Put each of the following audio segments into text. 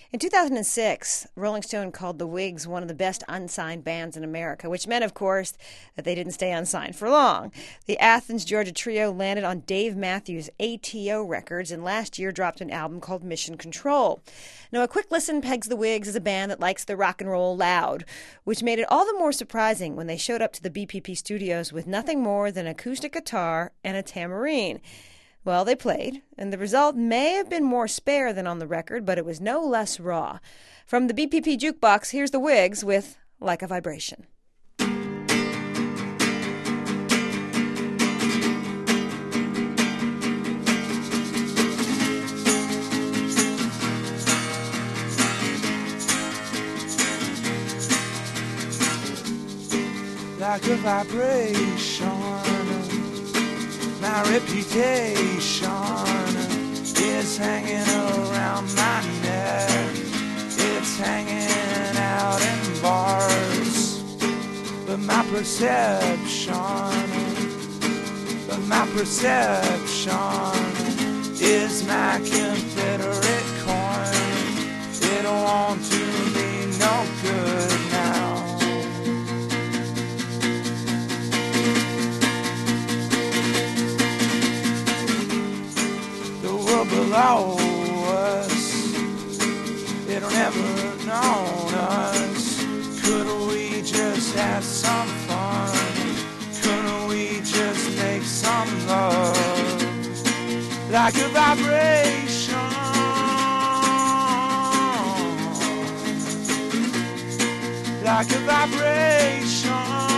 In 2006, Rolling Stone called the Wigs one of the best unsigned bands in America, which meant, of course, that they didn't stay unsigned for long. The Athens, Georgia trio landed on Dave Matthews' ATO Records and last year dropped an album called Mission Control. Now, a quick listen pegs the Wigs as a band that likes the rock and roll loud, which made it all the more surprising when they showed up to the BPP studios with nothing more than an acoustic guitar and a tambourine. Well, they played, and the result may have been more spare than on the record, but it was no less raw. From the BPP Jukebox, here's the Wigs with Like a Vibration. Like a vibration, my reputation is hanging around my neck. It's hanging out in bars, but my perception is my Confederate coin. It won't do me no good now. Below us, it'll never know us. Couldn't we just have some fun? Couldn't we just make some love? Like a vibration, like a vibration,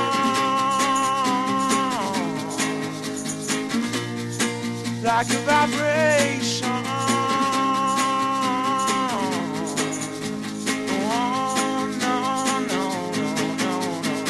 like a vibration. Oh, no, no, no, no,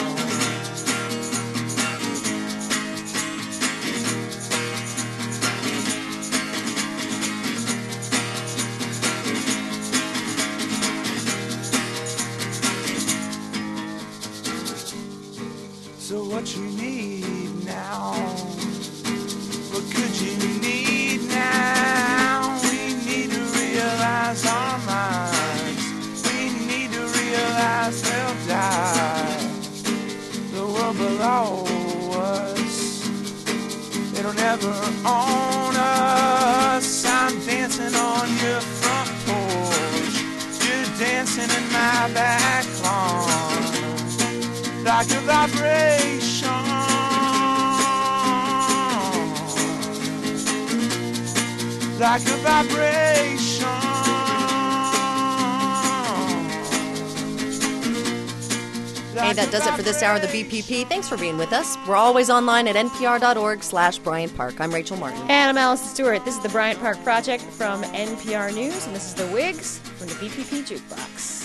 no. So what you need now? What could you need now? We need to realize our minds. We need to realize they'll die. The world below us, it'll never own us. I'm dancing on your front porch. You're dancing in my back lawn. Like a vibration, like a vibration. Hey, that does it for this hour of the BPP. Thanks for being with us. We're always online at npr.org/Bryant Park. I'm Rachel Martin. And I'm Allison Stewart. This is the Bryant Park Project from NPR News, and this is the Wigs from the BPP Jukebox.